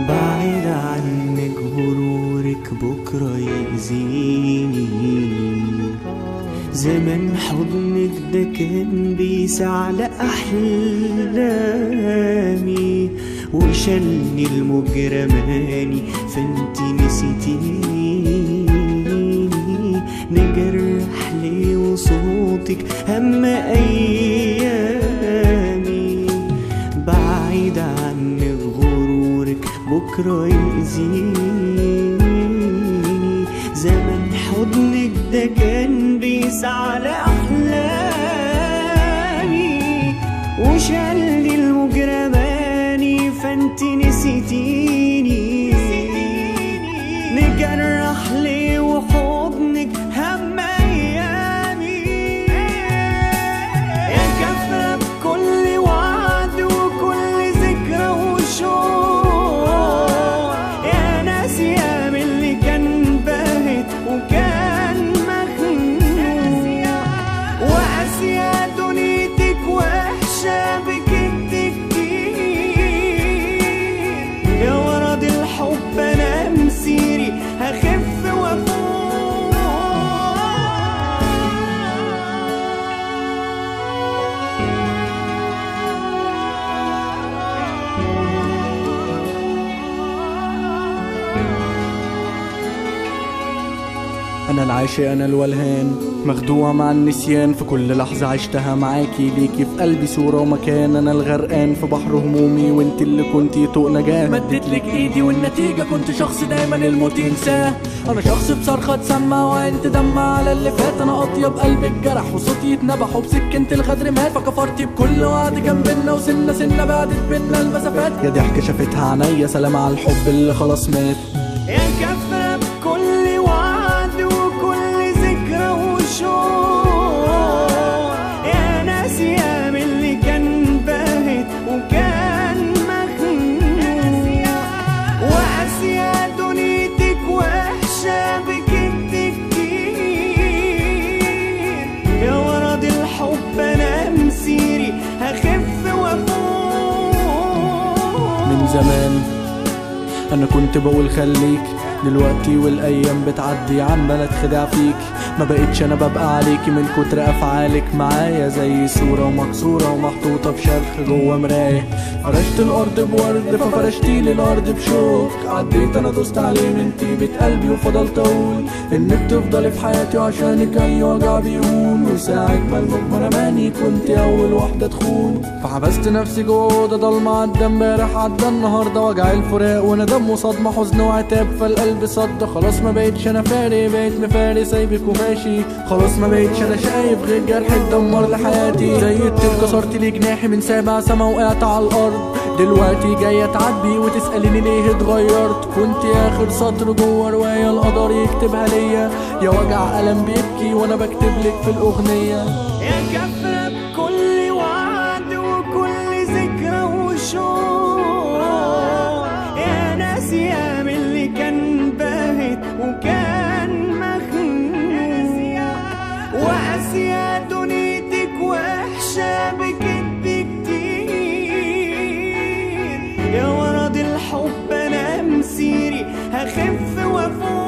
بعيد عنك غرورك بكرة يأذيني. زمان حضنك ده كان بيسع لأحلامي، وشلني المجرماني فانتي نسيتيني. نجرح ليه وصوتك هم أيامي. بعيد عنك غرورك بكرة يأذيني. زمان حضنك ده كان بيسعى لأحلامي، وشالني المجرماني فانتي نسيتيني. نجرح ليه وحضنك هم أيامي. يا كفرة بكل وعد وكل ذكرى وشوق، يا ناسية من اللي كان باهت وكان مخنوق، وقاسية دنيتك وحشة بكت كتير. يا ورد الحب أنا مسيري هخف وافوق. أنا العاشق أنا الولهان، مخدوع مع النسيان. في كل لحظة عشتها معاكي ليكي في قلبي صورة ومكان. أنا الغرقان في بحر همومي وانت اللي كنتي طوق نجاة. مدتلك ايدي والنتيجة كنت شخص دايما الموت ينساه. أنا شخص بصرخة تسمع وعين تدمع على اللي فات. أنا أطيب قلبك جرح وصوتي يتنبح وبسكنة الغدر مات. فكفرتي بكل وعد كان بينا وسنة سنة بعدت بينا المسافات. يا ضحكة شافتها عينيا سلام على الحب اللي خلاص مات. يا كفرة بكل وعد وكل ذكرى وشوق، يا ناسية من اللي كان باهت وكان مخنوق، وقاسية دنيتك وحشة بكت كتير. يا ورد الحب أنا مسيري هخف وافوق. من زمان أنا كنت بقول خليك، دلوقتي والايام بتعدي عمال اتخدع فيك. ما بقتش انا ببقى عليكي من كتر افعالك معايا. زي صورة مكسورة ومحطوطة في شرخ جوه مراية. فرشت الارض بورد ففرشتيلي الارض بشوك. عديت انا دوست عليه من طيبة قلبي وفضلت اقول انك تفضلي في حياتي وعشانك اي وجع بيهون. وساعة ما المجمر رماني كنت اول واحدة تخون. فحبست نفسي جوه اوضة ضلمة. عدى امبارح عدى النهارده وجع الفراق وندم وصدمة حزن وعتاب. فالقلب صد خلاص ما بقتش انا فارق. بقيت مفارق سايبك وماشي. خلاص ما بقتش انا شايف غير جرح اتدمر لحياتي. زي الطير كسرت لي جناحي من سابع سما وقعت على الارض. دلوقتي جاية تعاتبي وتسأليني ليه اتغيرت. كنت اخر سطر جوه رواية القدر يكتبها ليا. يا وجع قلم بيبكي وانا بكتبلك في الاغنية. يا كفرة بكل وعد وكل ذكرى وشوق، يا ناسية من اللي كان باهت وكان مخنوق، وقاسية دنيتك وحشة بكت كتير. يا ورد الحب أنا مسيري هخف وافوق.